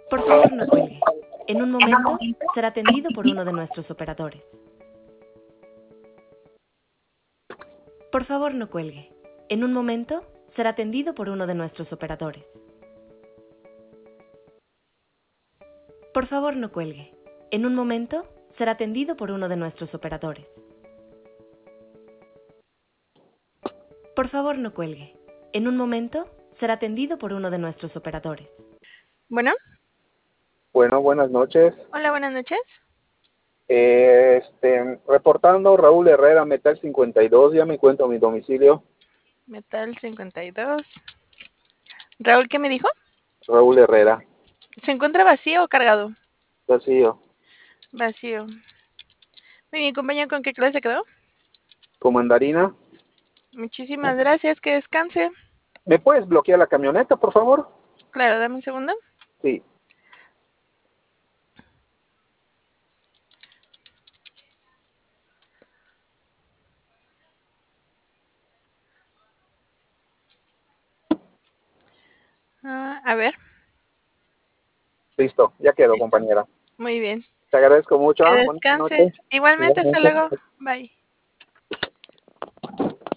Por favor, no cuelgue. En un momento será atendido por uno de nuestros operadores. Por favor, no cuelgue. En un momento será atendido por uno de nuestros operadores. Por favor, no cuelgue. En un momento será atendido por uno de nuestros operadores. Por favor, no cuelgue. En un momento será atendido por uno de nuestros operadores. Bueno, Bueno, buenas noches. hola, buenas noches. Reportando Raúl Herrera, Metal 52, ya me encuentro en mi domicilio. Metal 52. Raúl, ¿qué me dijo? Raúl Herrera, ¿Se encuentra vacío o cargado? vacío, Vacío. Muy bien, compañero, ¿con qué clase quedó? con mandarina. Muchísimas gracias, que descanse. ¿Me puedes bloquear la camioneta, por favor? Claro, dame un segundo. Sí. A ver, Listo, ya quedó, listo. compañera. Muy bien. Te agradezco mucho. Que Buenas descanse. noches. Igualmente, hasta Igualmente. luego. Bye.